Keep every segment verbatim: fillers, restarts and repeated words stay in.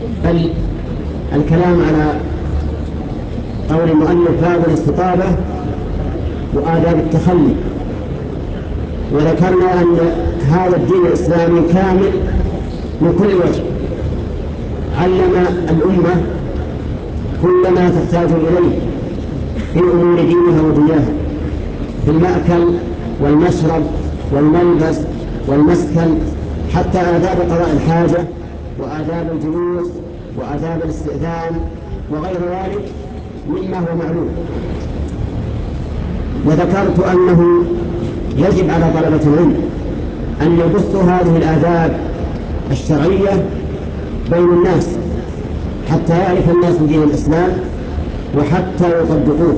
بل الكلام على قول المؤلف باب الاستطابة وآداب التخلي. وذكرنا أن هذا الدين الإسلامي كامل من كل وجه، علم الأمة كل ما تحتاج إليه في أمور دينها ودنياها، في المأكل والمشرب والملبس والمسكن، حتى آداب قضاء الحاجة وآداب الجلوس وآداب الاستئذان وغير ذلك مما هو معلوم. وذكرت أنه يجب على طلبة العلم أن يبثوا هذه الآداب الشرعية بين الناس حتى يعرف الناس دين الإسلام وحتى يطبقوه.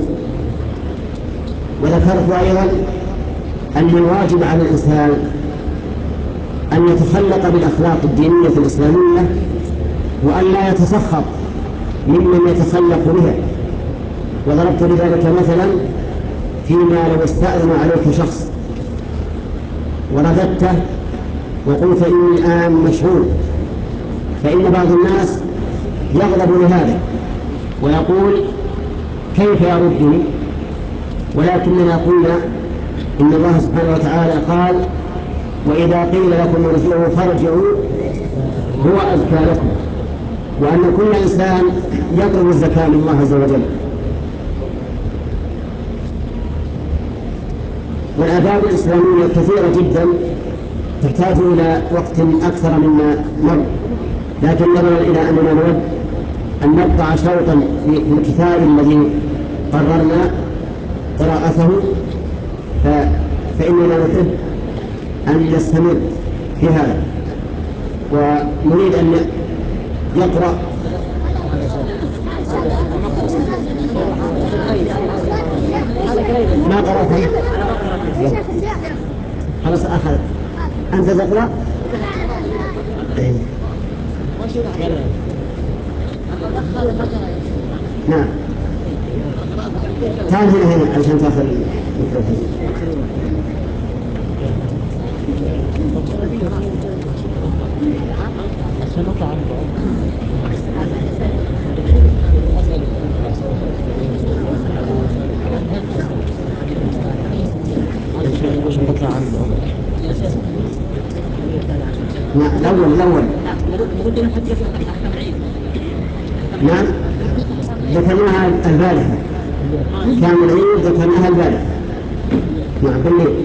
وذكرت أيضا أن الواجب على الإنسان أن يتخلق بالأخلاق الدينية الإسلامية وأن لا يتسخط ممن يتخلق بها. وضربت لذلك مثلا فيما لو استأذن عليك شخص ورددته وقلت إني الآن مشغول، فإن بعض الناس يغضب لهذا ويقول كيف يردني، ولكننا قلنا إن الله سبحانه وتعالى قال وإذا قيل لكم ارجعوا فارجعوا هو أزكى لكم، وأن كل إنسان يطلب الزكاة من الله عز وجل. والآداب الإسلامية كثيرة جدا تحتاج إلى وقت أكثر مما مر، لكن نظرا إلى أننا نود أن نقطع شوطا في الكتاب الذي قررنا قراءته فإننا نحب أن نستمر في هذا، ونريد أن يقرأ ما قرأت خلاص أخذ أنت تقرأ. نعم تعال هنا هنا عشان تأخذ الميكروفون. نعم الأول الأول نعم ذكرناها البارحة، كان العيد ذكرناها البارحة. نعم بالليل.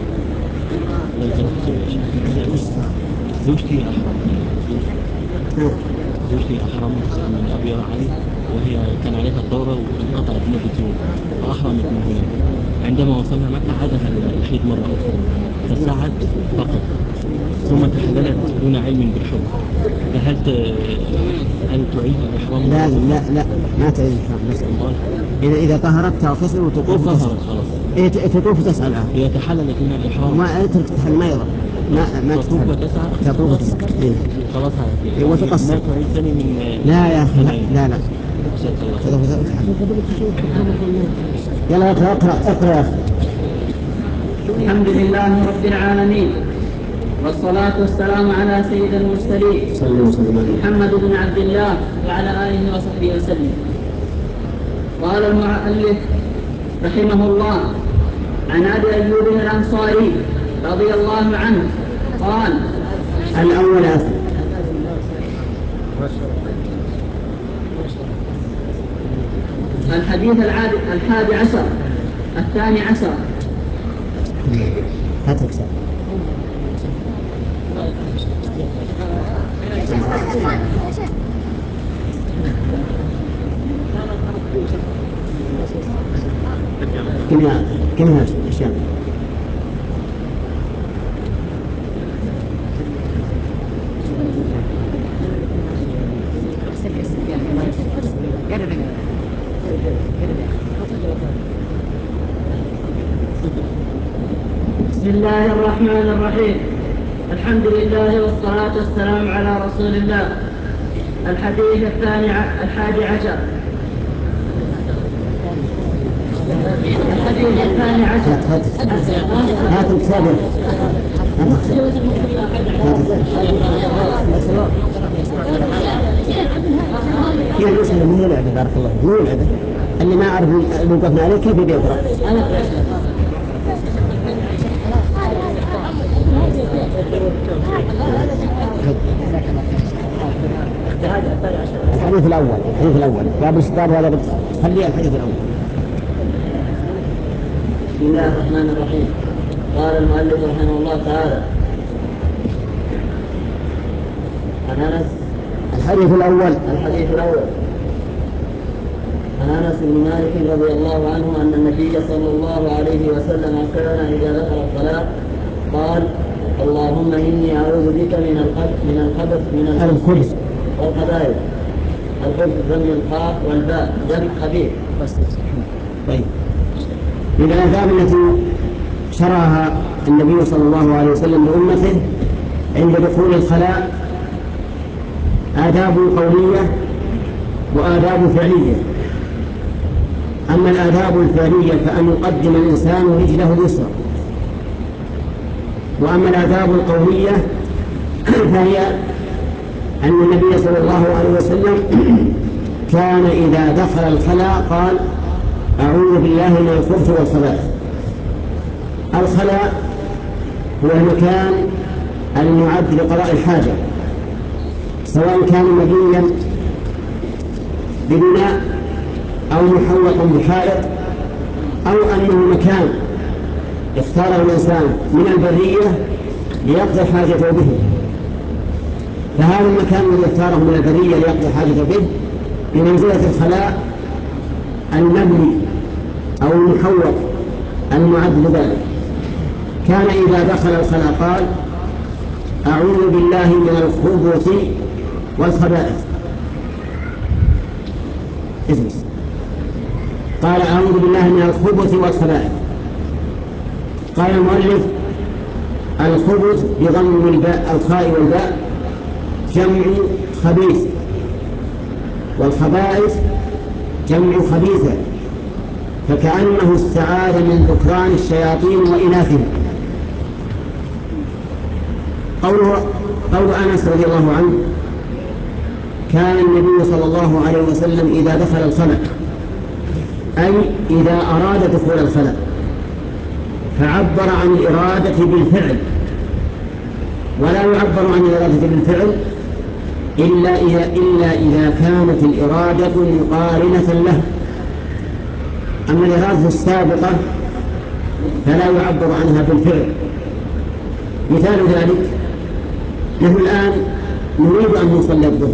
زوجتي أحرمت زوجتي أحرمت من أبي علي وهي كان عليها الدورة وانقطعت مدة يوم فأحرمت من هنا. عندما وصلنا مكة عادها الحيض مرة أخرى فسعت فقط ثم تحللت دون علم بالحكم، فهل هل تعيد الإحرام؟ لا لا لا ما تعيد الإحرام، بس إذا إذا طهرت تغتسل وتطوف طهرت خلاص. إيه تطوف وتسأل الآن. هي تحللت من الإحرام ما أترك تحل ما يضر ما ما تطوف وتسعى تطوف وتسعى إيه خلاص هذه وتقصر. ما تعيد ثاني من لا يا أخي لا لا لا الله. يلا اقرأ اقرأ اقرأ يا أخي. الحمد لله رب العالمين والصلاة والسلام على سيد المرسلين محمد بن عبد الله وعلى آله وصحبه وسلم. قال المؤلف رحمه الله عن أبي أيوب الأنصاري رضي الله عنه قال الأول أخي الحديث الحادي عشر الثاني عشر هاتك سأل. كلها كلها أشياء. بسم الله الرحمن الرحيم. الحمد لله والصلاة والسلام على رسول الله. الحديث الثاني الحادي عشر الحديث الثاني عشر هات الكتاب. يعني المسألة مو لعبة بارك الله فيك، مو لعبة. اللي ما أعرف اللي وقفنا عليه كيف بيقرأ؟ الحديث الأول الحديث الأول باب الشطار هذا خليه الحديث الأول. بسم الله الرحمن الرحيم. قال المؤلف رحمه الله تعالى: عن أنس. الحديث الأول الحديث الأول عن أنس بن مالك رضي الله عنه أن النبي صلى الله عليه وسلم كان إذا ذكر الصلاة قال: اللهم إني أعوذ بك من الخبث من الخبث من الخبث والخبائث. الخبث ضم الخاء والباء جمع خبيث. طيب، من الآداب التي شرعها النبي صلى الله عليه وسلم لأمته عند دخول الخلاء آداب قولية وآداب فعلية. أما الآداب الفعلية فأن يقدم الإنسان رجله اليسرى، وأما الآداب القولية فهي أن النبي صلى الله عليه وسلم كان إذا دخل الخلاء قال: أعوذ بالله من الخبث والخبائث. الخلاء هو المكان المعد لقضاء الحاجة، سواء كان مبنيا ببناء أو محوطا بحائط، أو أنه مكان اختاره الإنسان من البرية ليقضي حاجته به. فهذا المكان الذي اختاره من البرية ليقضي حاجته به بمنزلة الخلاء المبني أو المحوط المعد لذلك. كان إذا دخل الخلاء قال: أعوذ بالله من الخبث والخبائث. اجلس. قال: أعوذ بالله من الخبث والخبائث. قال المؤلف: الخبث بضم الباء الخاء والباء جمع خبيث، والخبائث جمع خبيثة، فكأنه استعاذ من ذكران الشياطين وإناثهم. قوله قول أنس رضي الله عنه: كان النبي صلى الله عليه وسلم إذا دخل الخلاء، أي إذا أراد دخول الخلاء، فعبر عن الإرادة بالفعل، ولا يعبر عن الإرادة بالفعل إلا إذا, إلا إذا كانت الإرادة مقارنة له. أما الإرادة السابقة فلا يعبر عنها بالفعل. مثال ذلك: نحن الآن نريد أن نصلي الظهر،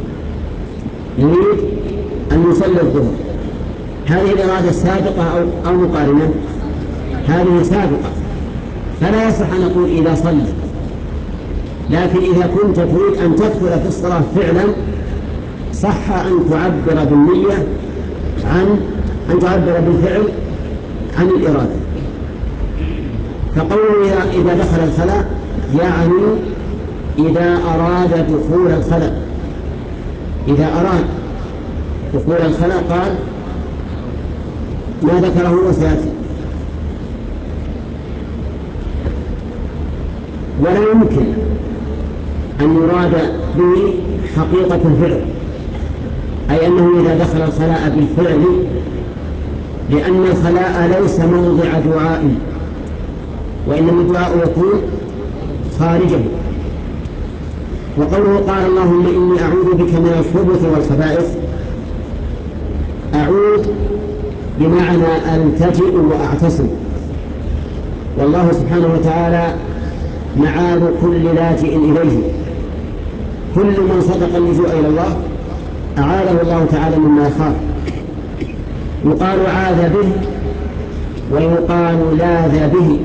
نريد أن نصلي الظهر، هذه الإرادة السابقة أو, أو مقارنة؟ هذه سابقة، فلا يصح أن نقول إذا صلي. لكن إذا كنت تريد أن تدخل في الصلاة فعلا صح أن تعبر بالنية عن أن تعبر بالفعل عن الإرادة. فقوله إذا دخل الخلاء يعني إذا أراد دخول الخلاء، إذا أراد دخول الخلاء قال ما ذكره وسيأتي. ولا يمكن أن يراد به حقيقة الفعل، أي أنه إذا دخل الخلاء بالفعل، لأن الخلاء ليس موضع دعاء، وإنما الدعاء يكون خارجه. وقوله قال: اللهم إني أعوذ بك من الخبث والخبائث، أعوذ بمعنى ألتجئ وأعتصم، والله سبحانه وتعالى معاذ كل لاجئ إليه. كل من صدق اللجوء إلى الله أعاذه الله تعالى مما يخاف. يقال عاذ به ويقال لاذ به.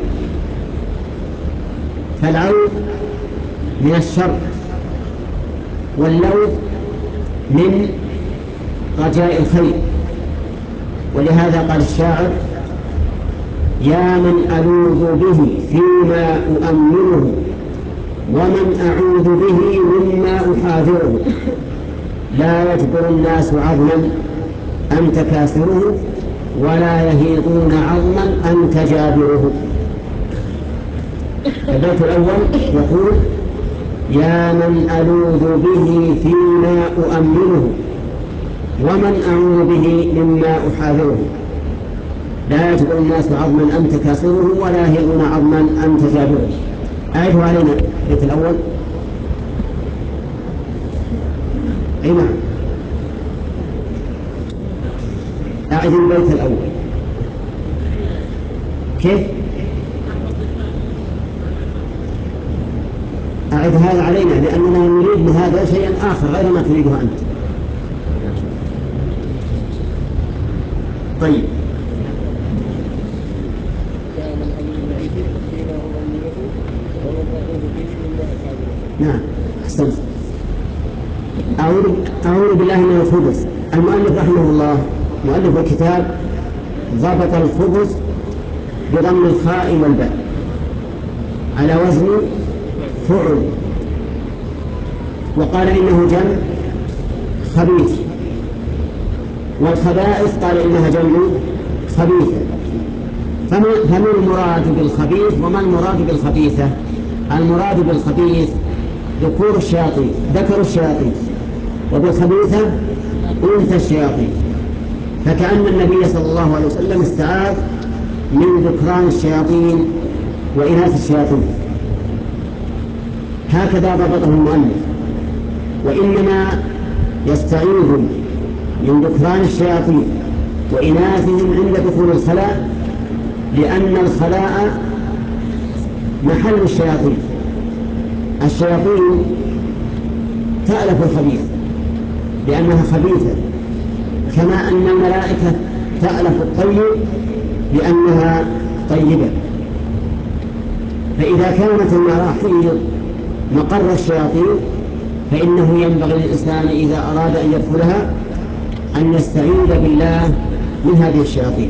فالعوذ من الشر، واللوذ من رجاء الخير. ولهذا قال الشاعر: يا من ألوذ به فيما أؤمنه، ومن أعوذ به مما أحاذره، لا يجبر الناس عظما أنت كاسره، ولا يهيضون عظما أنت جابره. البيت الأول يقول: يا من ألوذ به فيما أؤمنه، ومن أعوذ به مما أحاذره. لا يجبر الناس عظما أنت كاسره ولا يهرون عظما أنت جابره. أعده علينا البيت الأول. أي نعم، أعد البيت الأول. كيف؟ أعد هذا علينا لأننا نريد من هذا شيئا آخر غير ما تريده أنت. طيب، نعم أحسنت. أعوذ أعوذ بالله من الخبث. المؤلف رحمه الله مؤلف الكتاب ضبط الخبث بضم الخاء والباء على وزن فعل، وقال إنه جمع خبيث، والخبائث قال إنها جمع خبيثة. فما المراد بالخبيث وما المراد بالخبيثة؟ المراد بالخبيث ذكور الشياطين، ذكر الشياطين، وبالخبيثة أنثى الشياطين. فكأن النبي صلى الله عليه وسلم استعاذ من ذكران الشياطين وإناث الشياطين. هكذا ضبطه المؤلف. وإنما يستعيذ من ذكران الشياطين وإناثهم عند دخول الخلاء، لأن الخلاء محل الشياطين. الشياطين تألف الخبيث لأنها خبيثة، كما أن الملائكة تألف الطيب لأنها طيبة. فإذا كانت المراحيض مقر الشياطين فإنه ينبغي للإنسان إذا أراد أن يدخلها أن يستعيذ بالله من هذه الشياطين.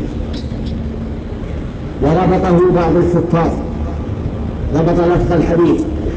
وربطه بعض الحفاظ، ربط لفظ الحديث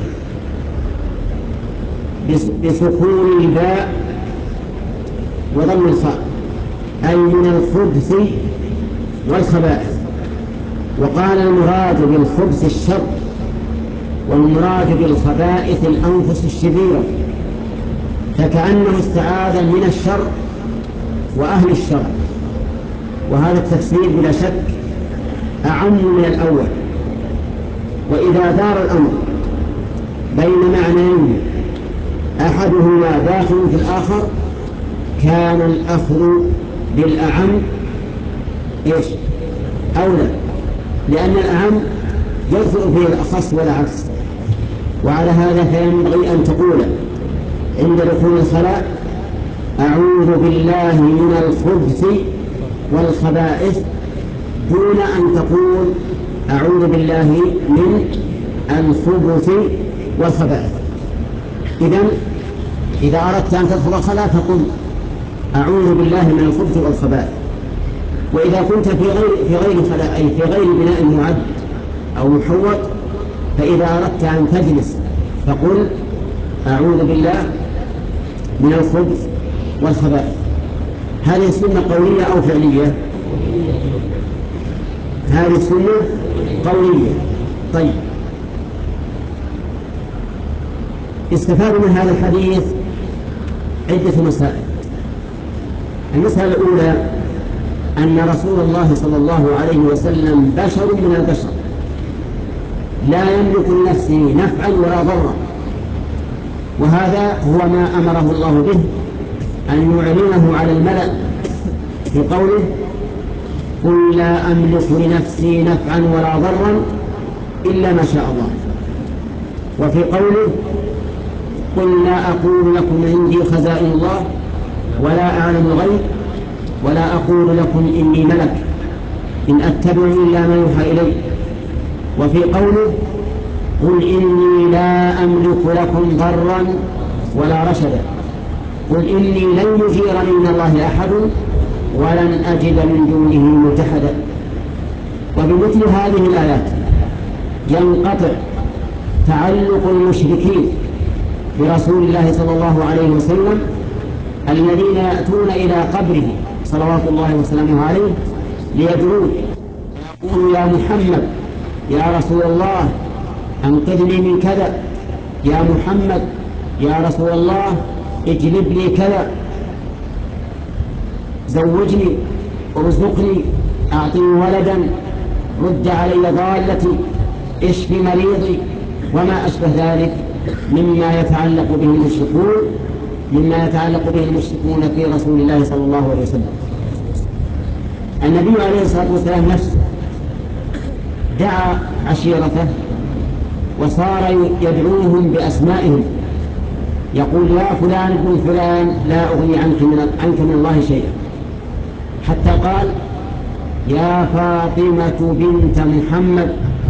بسكون الباء وضم الخاء، أي من الخبث والخبائث. وقال المراد بالخبث الشر، والمراد بالخبائث الأنفس الشريرة، فكأنه استعاذ من الشر وأهل الشر. وهذا التفسير بلا شك أعم من الأول. وإذا دار الأمر بين معنيين أحدهما داخل في الآخر كان الأخذ بالأعم إيش؟ أولى، لأن الأعم يدخل فيه الأخص ولا عكس. وعلى هذا فينبغي أن تقول عند دخول الخلاء أعوذ بالله من الخبث والخبائث، دون أن تقول أعوذ بالله من الخبث والخبائث. إذن إذا أردت أن تدخل الخلاء فقل أعوذ بالله من الخبث والخبائث. وإذا كنت في غير في غير خلاء، أي في غير بناء معد أو محوط، فإذا أردت أن تجلس فقل أعوذ بالله من الخبث والخبائث. هذه السنة قولية أو فعلية؟ هذه السنة قولية. طيب، استفاد من هذا الحديث عدة مسائل. المسألة الأولى أن رسول الله صلى الله عليه وسلم بشر من البشر، لا يملك لنفسه نفعا ولا ضرا، وهذا هو ما أمره الله به أن يعلنه على الملأ في قوله قل لا أملك لنفسي نفعا ولا ضرا إلا ما شاء الله. وفي قوله قل لا أقول لكم عندي خزائن الله ولا أعلم الغيب ولا أقول لكم إني ملك إن أتبع إلا ما يوحى إلي. وفي قوله قل إني لا أملك لكم ضرا ولا رشدا قل إني لن يجيرني من الله أحد ولن أجد من دونه ملتحدا. وبمثل هذه الآيات ينقطع تعلق المشركين برسول الله صلى الله عليه وسلم الذين يأتون إلى قبره صلوات الله وسلامه عليه ليدعوه ويقولوا يا محمد يا رسول الله أنقذني من كذا، يا محمد يا رسول الله اجلب لي كذا. زوجني، ارزقني، أعطني ولدا، رد علي ضالتي، اشف مريضي، وما أشبه ذلك مما يتعلق به المشركون مما يتعلق به المشركون في رسول الله صلى الله عليه وسلم. النبي عليه الصلاة والسلام نفسه دعا عشيرته وصار يدعوهم بأسمائهم، يقول يا فلان ابن فلان لا أغني عنك من, عنك من الله شيئا، حتى قال يا فاطمة بنت محمد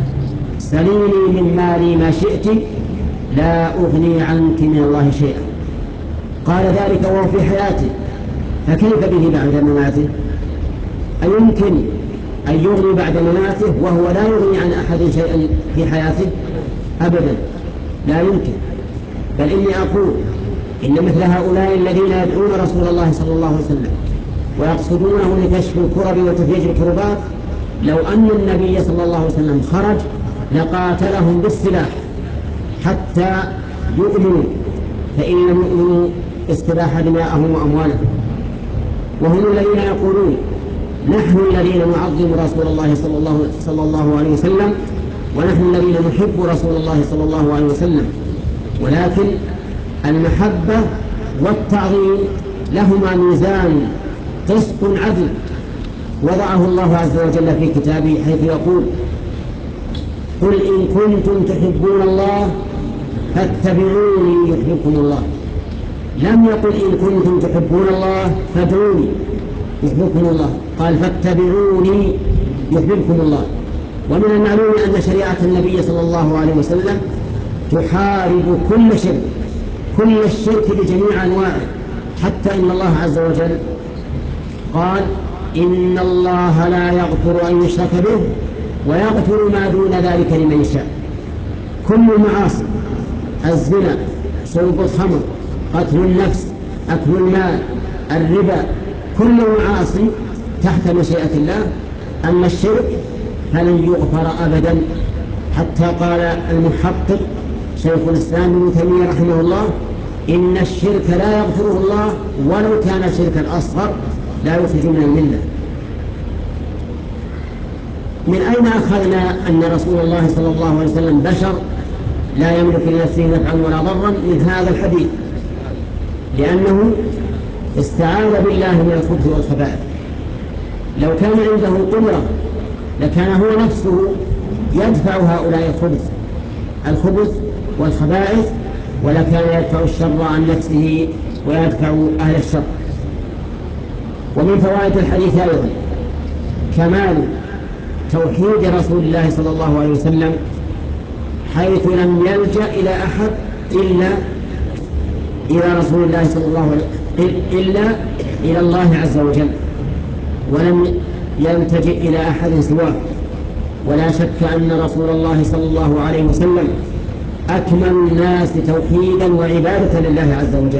سليني من مالي ما شئت لا أغني عنك من الله شيئا. قال ذلك وهو في حياته، فكيف به بعد مماته؟ أيمكن أن يغني بعد مماته وهو لا يغني عن أحد شيئا في حياته؟ أبدا لا يمكن. بل إني أقول إن مثل هؤلاء الذين يدعون رسول الله صلى الله عليه وسلم ويقصدونه لكشف الكرب وتفريج الكربات، لو أن النبي صلى الله عليه وسلم خرج لقاتلهم بالسلاح حتى يؤمنوا، فإن لم يؤمنوا استباح دماءهم وأموالهم. وهم الذين يقولون نحن الذين نعظم رسول الله صلى الله, صلى الله عليه وسلم، ونحن الذين نحب رسول الله صلى الله عليه وسلم، ولكن المحبة والتعظيم لهما ميزان قسط عدل وضعه الله عز وجل في كتابه، حيث يقول قل إن كنتم تحبون الله فاتبعوني يحببكم الله. لم يقل إن كنتم تحبون الله فادعوني يحببكم الله، قال فاتبعوني يحببكم الله. ومن المعلوم أن شريعة النبي صلى الله عليه وسلم تحارب كل شرك، كل الشرك بجميع أنواعه، حتى إن الله عز وجل قال إن الله لا يغفر أن يشرك به ويغفر ما دون ذلك لمن يشاء. كل المعاصي، الزنا، شرب الخمر، قتل النفس، أكل المال، الربا، كل المعاصي تحت مشيئة الله. أما الشرك فلن يغفر أبدا، حتى قال المحقق شيخ الإسلام ابن تيمية رحمه الله إن الشرك لا يغفره الله ولو كان شركا أصغر لا يخرج من الملة. من أين أخذنا أن رسول الله صلى الله عليه وسلم بشر لا يملك لنفسه نفعا ولا ضرا؟ من هذا الحديث، لأنه استعاذ بالله من الخبث والخبائث. لو كان عنده قدرة لكان هو نفسه يدفع هؤلاء الخبث الخبث والخبائث، ولكان يدفع الشر عن نفسه ويدفع أهل الشر. ومن فوائد الحديث أيضا كمال توحيد رسول الله صلى الله عليه وسلم، حيث لم يلجأ إلى أحد إلا إلى رسول الله صلى الله عليه وسلم إلا إلى الله عز وجل، ولم يلتجئ إلى أحد سواه. ولا شك أن رسول الله صلى الله عليه وسلم أكمل الناس توحيدا وعبادة لله عز وجل،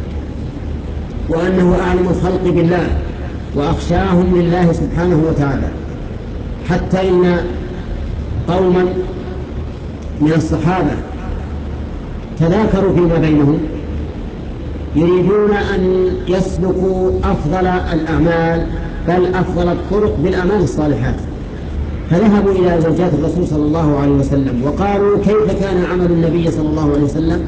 وأنه أعلم الخلق بالله وأخشاهم لله سبحانه وتعالى، حتى إن قوما من الصحابة تذاكروا فيما بينهم يريدون أن يسلكوا أفضل الأعمال بل أفضل الطرق بالأعمال الصالحات، فذهبوا إلى زوجات الرسول صلى الله عليه وسلم وقالوا كيف كان عمل النبي صلى الله عليه وسلم؟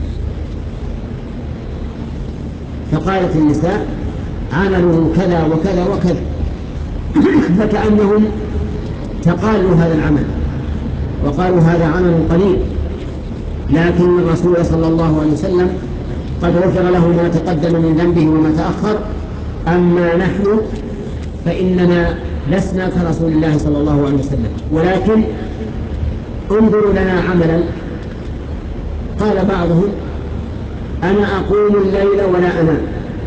فقالت النساء عمله كذا وكذا وكذا، فكأنهم تقالوا هذا العمل وقالوا هذا عمل قليل، لكن الرسول صلى الله عليه وسلم قد غفر له ما تقدم من ذنبه وما تأخر. أما نحن فإننا لسنا كرسول الله صلى الله عليه وسلم، ولكن انظروا لنا عملا. قال بعضهم أنا أقوم الليل ولا أنام،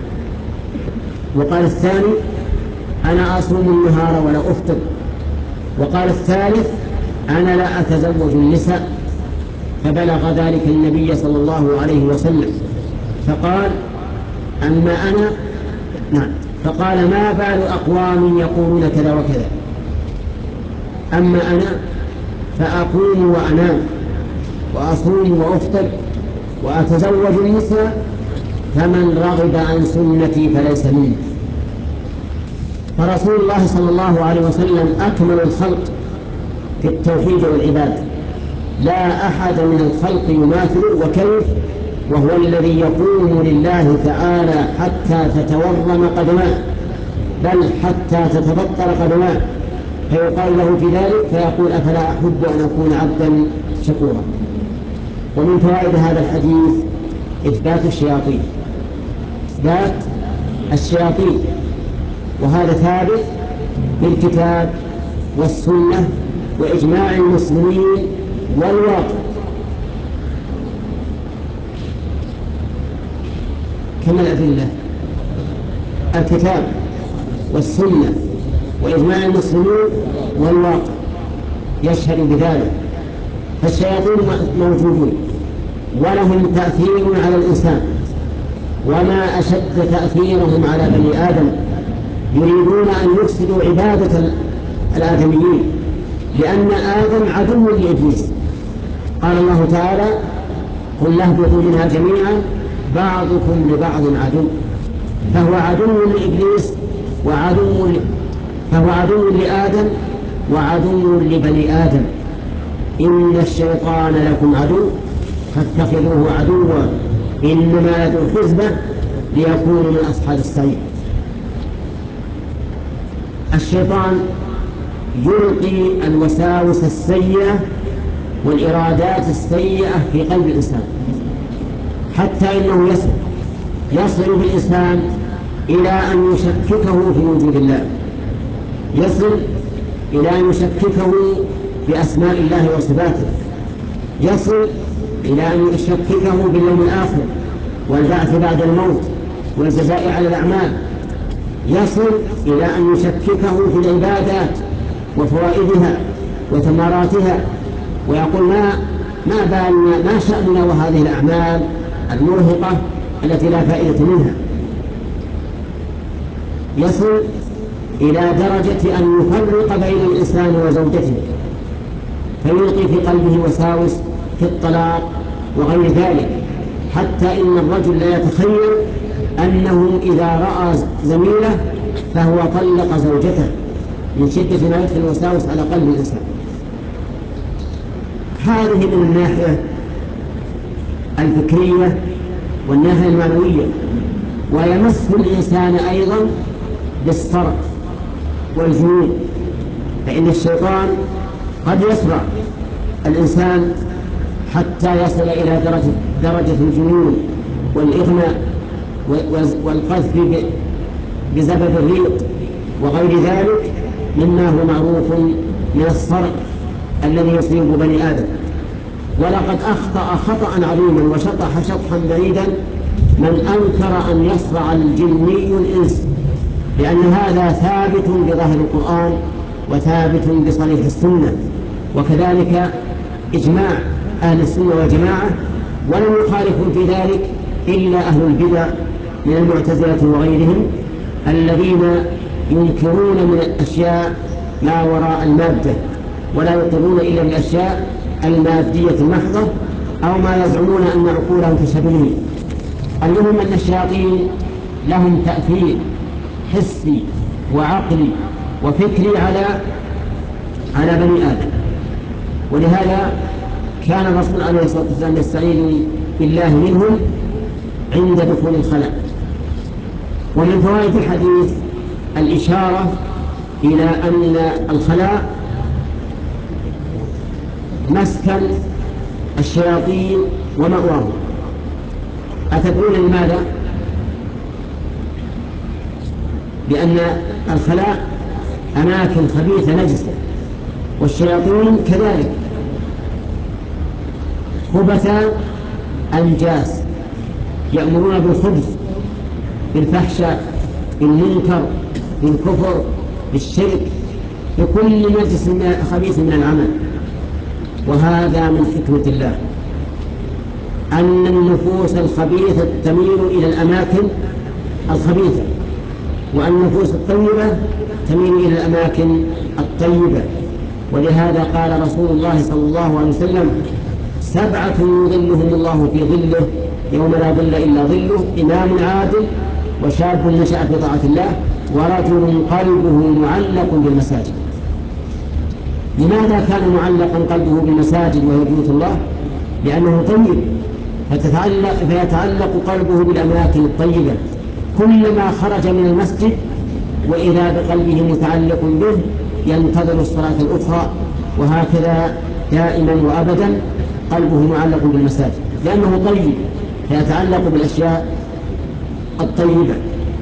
وقال الثاني أنا أصوم النهار ولا أفطر، وقال الثالث أنا لا أتزوج النساء. فبلغ ذلك النبي صلى الله عليه وسلم فقال أما أنا نعم فقال ما بال أقوام يقولون كذا وكذا، أما أنا فأقوم وأنام وأصوم وأفطر وأتزوج النساء، فمن رغب عن سنتي فليس مني. فرسول الله صلى الله عليه وسلم أكمل الخلق في التوحيد والعبادة، لا أحد من الخلق يماثل، وكيف وهو الذي يقوم لله تعالى حتى تتورم قدماه، بل حتى تتبطر قدماه، فيقال له في ذلك فيقول أفلا أحب أن أكون عبدا شكورا. ومن فوائد هذا الحديث إثبات الشياطين، إثبات الشياطين، وهذا ثابت بالكتاب والسنة وإجماع المسلمين والواقع. كما الأدلة الكتاب والسنة وإجماع المسلمين والواقع يشهد بذلك. فالشياطين موجودون ولهم تأثير على الإنسان، وما أشد تأثيرهم على بني آدم، يريدون أن يفسدوا عبادة الآدميين، لأن آدم عدو لإبليس. قال الله تعالى قل اهبطوا منها جميعا بعضكم لبعض عدو، فهو عدو لإبليس وعدو فهو عدو لآدم وعدو لبني آدم. إن الشيطان لكم عدو فاتخذوه عدوا إنما يدعو حزبه ليكونوا من أصحاب السعير. الشيطان يلقي الوساوس السيئة والإرادات السيئة في قلب الإنسان، حتى إنه يصل يصل بالإنسان إلى أن يشككه في وجود الله، يصل إلى أن يشككه بأسماء الله وصفاته، يصل إلى أن يشككه باليوم الآخر والبعث بعد الموت والجزاء على الأعمال، يصل إلى أن يشككه في العبادات وفوائدها وثمراتها، ويقول ما ما بالنا ما شأننا وهذه الأعمال المرهقة التي لا فائدة منها. يصل إلى درجة أن يفرق بين الإنسان وزوجته، فيلقي في قلبه وساوس في الطلاق وغير ذلك، حتى إن الرجل لا يتخيل أنه إذا رأى زميله فهو طلق زوجته من شدة ما يدخل الوساوس على قلب الإنسان. هذه من الناحية الفكرية والناحية المعنوية. ويمس الإنسان أيضا بالصرع والجنون، فإن الشيطان قد يسرع الإنسان حتى يصل إلى درجة, درجة الجنون والإغماء والقذف بزبد الريق وغير ذلك مما هو معروف من الصرع الذي يصيب بني آدم. ولقد أخطأ خطأ عظيما وشطح شطحا بعيدا من أنكر أن يصرع الجني الإنس، لأن هذا ثابت بظاهر القرآن وثابت بصريح السنة، وكذلك إجماع أهل السنة والجماعة، ولم يخالفوا في ذلك إلا أهل البدع من المعتزلة وغيرهم الذين ينكرون من الأشياء ما وراء المادة، ولا يقرون إلا بالأشياء المادية المحضة أو ما يزعمون أن عقولهم تشهد به. المهم أن الشياطين لهم تأثير حسي وعقلي وفكري على على بني آدم، ولهذا كان الرسول عليه الصلاة والسلام يستعيذ بالله منهم عند دخول الخلاء. ومن فوائد الحديث الإشارة إلى أن الخلاء مسكن الشياطين ومأواهم. أتدرون لماذا؟ لأن الخلاء أماكن خبيثة نجسة، والشياطين كذلك خبث أنجاس، يأمرون بالخبث بالفحشاء بالمنكر بالكفر بالشرك بكل نجس خبيث من العمل. وهذا من حكمة الله أن النفوس الخبيثة تميل إلى الأماكن الخبيثة، وأن النفوس الطيبة تميل إلى الأماكن الطيبة. ولهذا قال رسول الله صلى الله عليه وسلم سبعة يظلهم الله في ظله يوم لا ظل إلا ظله: إمام عادل، وشاب نشأ في طاعة الله، ورجل قلبه معلق بالمساجد. لماذا كان معلقا قلبه بالمساجد وهي بيوت الله؟ لأنه طيب، فتتعلق فيتعلق قلبه بالأماكن الطيبة، كلما خرج من المسجد وإذا بقلبه متعلق به ينتظر الصلاة الأخرى، وهكذا دائما وأبدا قلبه معلق بالمساجد لأنه طيب فيتعلق بالأشياء الطيبة.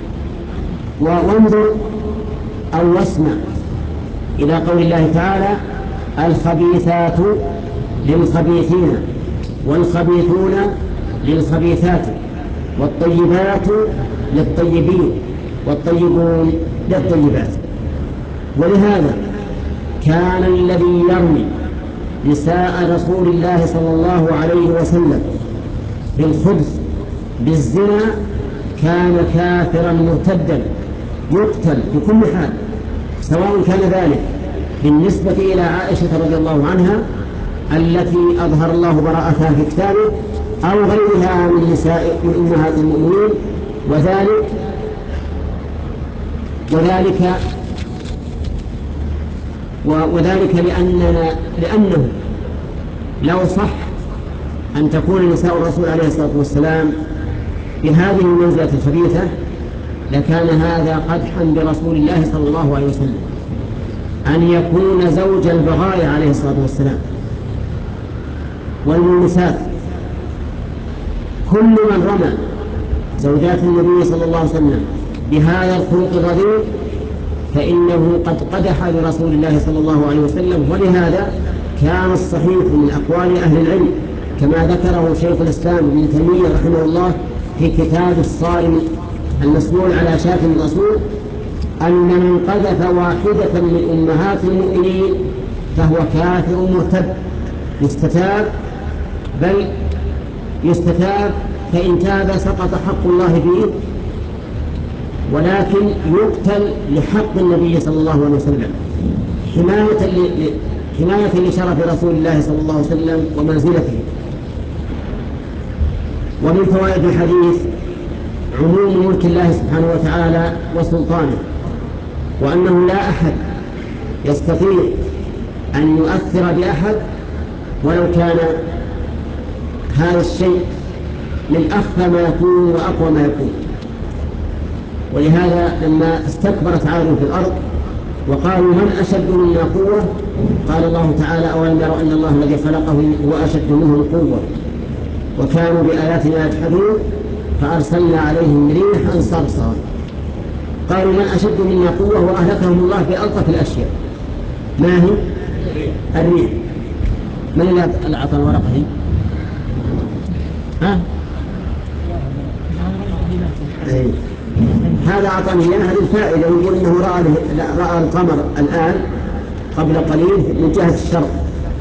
وانظر أو واسمع إلى قول الله تعالى: الخبيثات للخبيثين والخبيثون للخبيثات والطيبات للطيبين والطيبون للطيبات. ولهذا كان الذي يرمي نساء رسول الله صلى الله عليه وسلم بالخبث بالزنا كان كافرا مرتدا يقتل بكل حال، سواء كان ذلك بالنسبة إلى عائشة رضي الله عنها التي أظهر الله براءتها في كتابه أو غيرها من نساء من أمهات المؤمنين، وذلك وذلك وذلك لأننا لأنه لو صح أن تكون نساء الرسول عليه الصلاة والسلام بهذه المنزلة الخبيثة لكان هذا قدحا برسول الله صلى الله عليه وسلم أن يكون زوج البغايا عليه الصلاة والسلام والمنسات. كل من رمى زوجات النبي صلى الله عليه وسلم بهذا الخلق الرذيل فإنه قد قدح برسول الله صلى الله عليه وسلم. ولهذا كان الصحيح من أقوال أهل العلم كما ذكره شيخ الإسلام ابن تيمية رحمه الله في كتاب الصارم المسلول على شاتم الرسول أن من قذف واحدة من أمهات المؤمنين فهو كافر مرتد يستتاب، بل يستتاب فإن تاب سقط حق الله فيه، ولكن يقتل لحق النبي صلى الله عليه وسلم حماية حماية لشرف رسول الله صلى الله عليه وسلم ومنزلته. ومن فوائد الحديث عموم ملك الله سبحانه وتعالى وسلطانه، وأنه لا أحد يستطيع أن يؤثر بأحد ولو كان هذا الشيء من أخفى ما يكون وأقوى ما يكون. ولهذا لما استكبرت عاد في الأرض وقالوا من أشد منا قوة قال الله تعالى: أولم يروا أن الله الذي خلقهم هو أشد منهم قوة وكانوا بآياتنا يجحدون فأرسلنا عليهم ريحا صرصرا. قالوا من أشد منا قوة وأهلكهم الله بألطف الأشياء. ما هي؟ الريح. من اللي أعطى الورقة دي؟ ها؟ أي. هذا أعطاني هذه الفائدة، يقول إنه رأى رأى القمر الآن قبل قليل من جهة الشرق،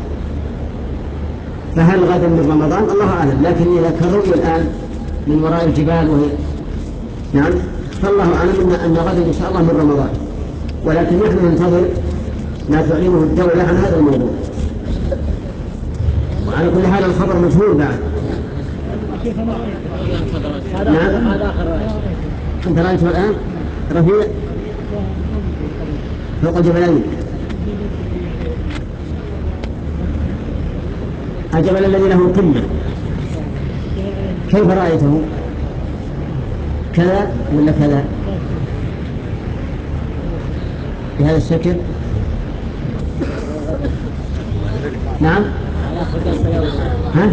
فهل غدا من رمضان؟ الله أعلم، لكن إذا كان رؤيا الآن من وراء الجبال وهي نعم فالله أعلم أن غدا إن شاء الله من رمضان، ولكن نحن ننتظر ما تعلمه الدولة عن هذا الموضوع. وعلى كل حال الخبر مجهول بعد. نعم هذا آخر. أنت رأيته الآن رفيع فوق الجبلين، الجبل الذي له قمة، كيف رأيته؟ كذا ولا كذا بهذا الشكل؟ نعم ها؟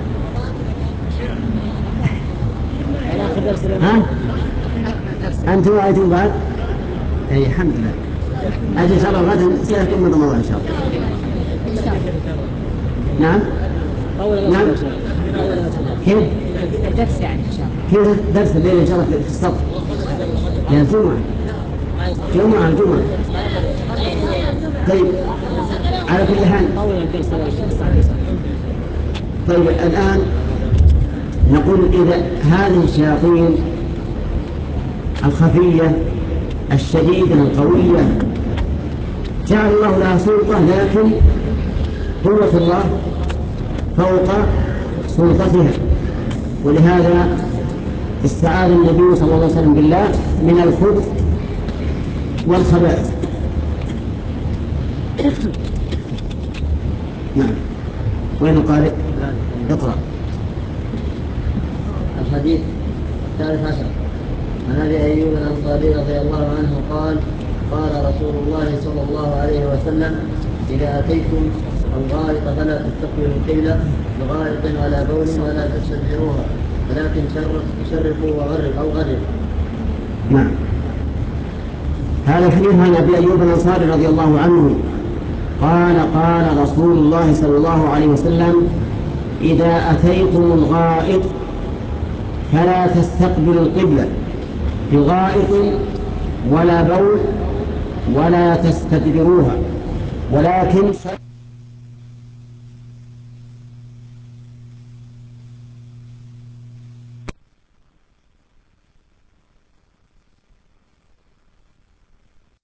ها؟ أنتم رأيتم بعد؟ أي الحمد لله. أجل إن شاء الله غدا سيكون من رمضان إن شاء الله. نعم نعم كيف؟ الدرس يعني إن شاء الله. كيف درس الليل إن شاء الله في الصف؟ يا الجمعة جمعة الجمعة. طيب على كل حال طيب الآن نقول إذا هذه الشياطين الخفية الشديدة القوية جعل الله لها سلطة، لكن قوة الله فوق سلطتها. ولهذا استعاذ النبي صلى الله عليه وسلم بالله من الخبث والخبائث. نعم. وين القارئ؟ اقرأ. الحديث الثالث عشر عن أبي أيوب الأنصاري رضي الله عنه قال قال رسول الله صلى الله عليه وسلم إذا أتيتم الغائط فلا تستقبلوا القبلة بغائط ولا بول ولا تستدبروها ولكن شرفوا وغرقوا أو غرقوا. نعم. هذا الحديث عن أبي أيوب الأنصاري رضي الله عنه قال قال رسول الله صلى الله عليه وسلم إذا أتيتم الغائط فلا تستقبلوا القبلة بغائط ولا بول ولا تستدبروها ولكن